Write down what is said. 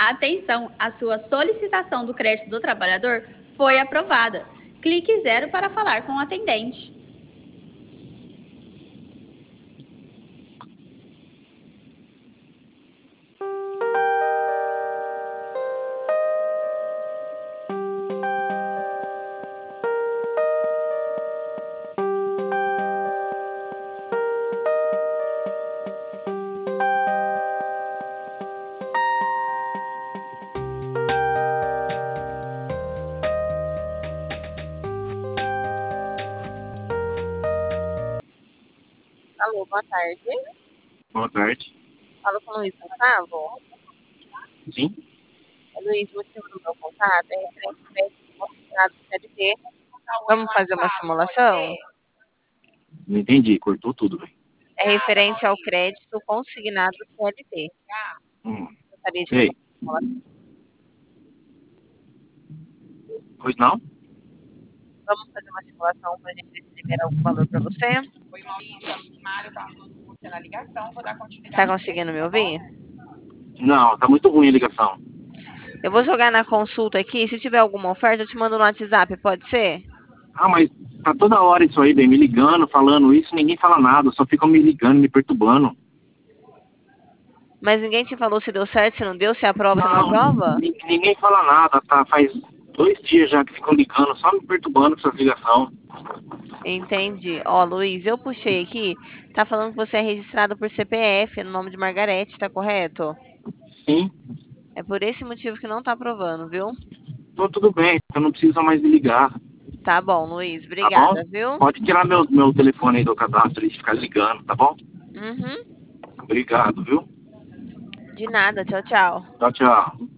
Atenção, a sua solicitação do crédito do trabalhador foi aprovada. Clique 0 para falar com o atendente. Alô, boa tarde. Boa tarde. Falo com o Luiz Gustavo. Sim? Luiz, o motivo do meu contato é referente ao crédito consignado do CLT. Vamos fazer uma simulação? Não entendi, cortou tudo, velho. É referente ao crédito consignado do CLT. Gostaria de fazer Ei, uma simulação. pois não? Vamos fazer uma simulação para a gente ver se libera algum valor para você. Tá conseguindo me ouvir? Não, tá muito ruim a ligação. Eu vou jogar na consulta aqui. Se tiver alguma oferta, eu te mando no WhatsApp, pode ser? Ah, mas tá toda hora isso aí, bem, me ligando, falando isso, ninguém fala nada, só ficam me ligando, me perturbando. Mas ninguém te falou se deu certo, se não deu, se aprova, se não aprova? Ninguém fala nada, tá? Faz 2 dias já que ficam ligando, só me perturbando com essas ligações. Entendi. Ó, Luiz, eu puxei aqui. Tá falando que você é registrado por CPF no nome de Margarete, tá correto? Sim, É por esse motivo que não tá aprovando, viu? então tudo bem, eu não preciso mais me ligar, Tá bom, Luiz. tá bom? Obrigada, viu? Pode tirar meu telefone aí do cadastro e ficar ligando, tá bom? Uhum. Obrigado, viu? De nada. Tchau, tchau. Tchau, tchau.